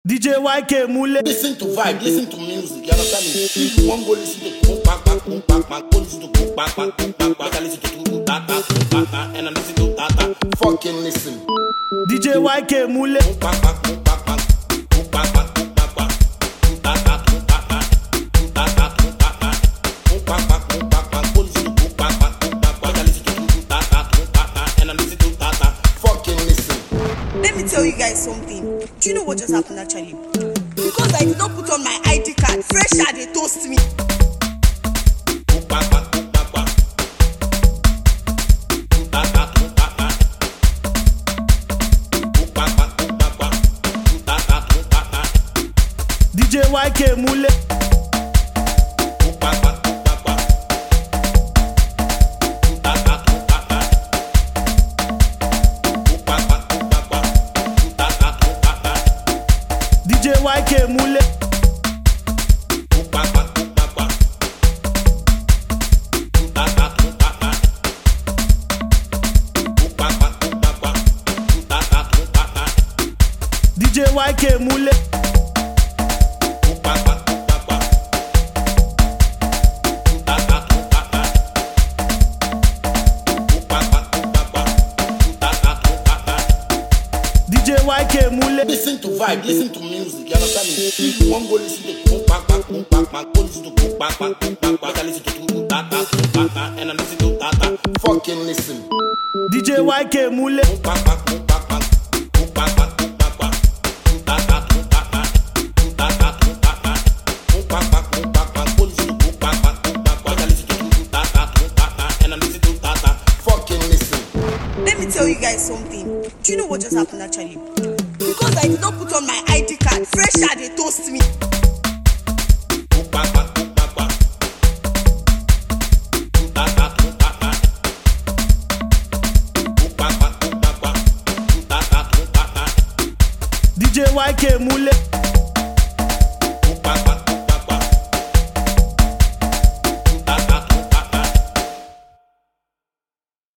DJ YK Mule. Listen to vibe, listen to music, you understand me? If you want go listen to boom bang bang, go listen to boom bang bang, I listen to boom ta ta, and I listen to ta ta. Fucking listen. DJ YK Mule. Boom bang bang, boom bang bang, boom bang bang, boom ta ta, boom ta ta, boom bang bang, go listen to boom bang bang, I listen to boom ta ta, and I listen to ta ta. Fucking listen. Let me tell you guys something. Do you know what just happened actually? Because I did not put on my ID card, Fresher they toast me. DJ YK Mule. DJ YK Mule. DJ YK Mule. DJ YK Mule. Listen to vibe, listen to music, you understand me? If you want go listen to boom bang bang, go listen to boom bang bang, I listen to boom ta ta, and I listen to ta ta. Fucking listen. DJ YK Mule. Boom bang bang, boom bang bang, boom bang bang, boom ta ta, boom ta ta, boom bang bang, go listen to boom bang bang, I listen to boom ta ta, and I listen to ta ta. Fucking listen. Let me tell you guys something. Do you know what just happened actually? Because I did not put on my ID card, Fresher they toast me. DJ YK Mule.